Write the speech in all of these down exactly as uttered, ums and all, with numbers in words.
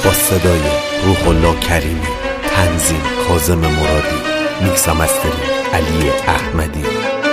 با صدای روح الله کریمی، تنظیم کاظم مرادی، میکس و مسترینگ علی احمدی.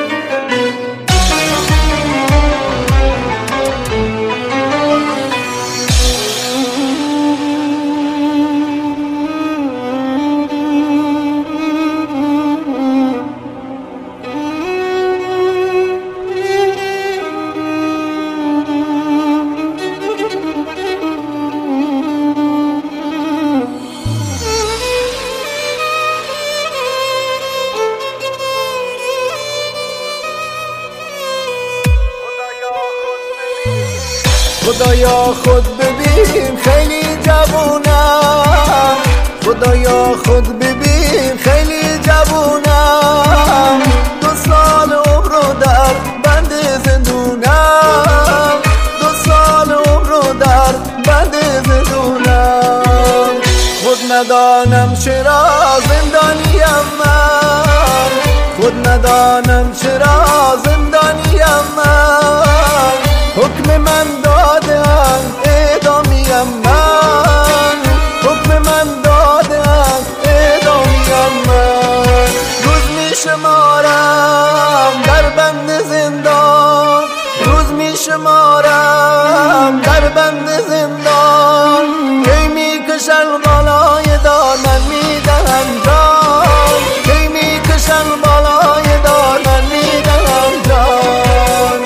خدایا خود ببین خیلی جوونم، خدایا خود ببین خیلی جوونم، دو سال عمر رو در بند زندونم، دو سال عمر رو در بند زندونم. خود ندانم چرا زندانیم من، خود ندانم چرا زندانیم من، حکم من دادن اعدامیم من، حکم من دادن اعدامیم من. روز می شمارم در بند زندان، روز می شمارم در بند زندان، کی می کشن بالای دار من می دهم جان، کی می کشن بالای دار من می دهم جان.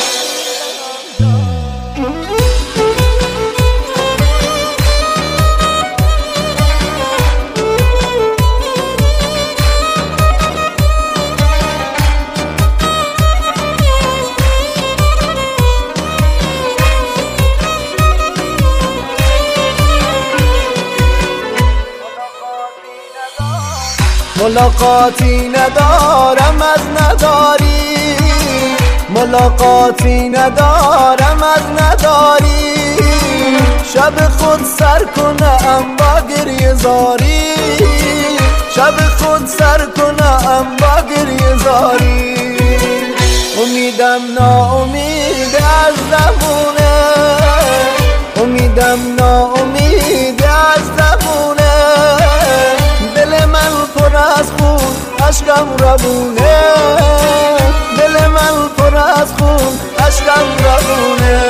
ملاقاتی ندارم از نداری، ملاقاتی ندارم از نداری، شب خود سر کنم با گریه زاری، شب خود سر کنم با گریه زاری. امیدم ناامید از زبونه، امیدم ناامید از زبونه، دل من پر از خون اشکم روونه، دل من پر از خون اشکم روونه.